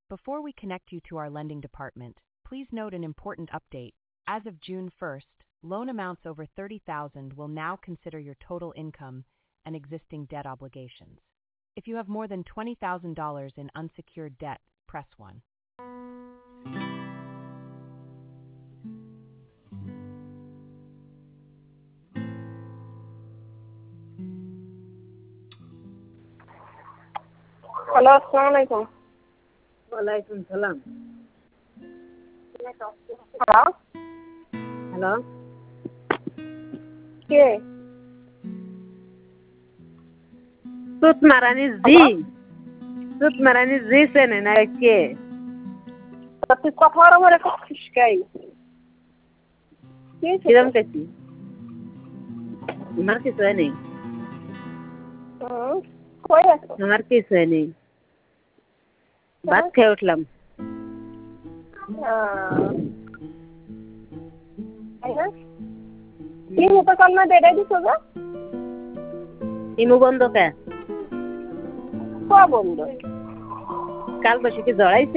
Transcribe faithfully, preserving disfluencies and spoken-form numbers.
Before we connect you to our lending department, please note an important update. As of June first, loan amounts over thirty thousand dollars will now consider your total income and existing debt obligations. If you have more than twenty thousand dollars in unsecured debt, press one. Hello, আসসালামু আলাইকুম। ওয়ালাইকুম সালাম। Hello, hello, কে? সুত মারানি জি সুত মারানি জি চেনে না কে? তা তুই কথা বলার পরে করছিস কাই? কিরম কেছি? আমার কিছু নেই, হুম, কই আছো? আমার কিছু নেই, ভাত খেয়ে উঠলাম। ইমু তো কাল না দেড়াই দিছো গো? ইমু বন্ধ কে? কয়া বন্ধ? কাল বসে কি জড়াইছে?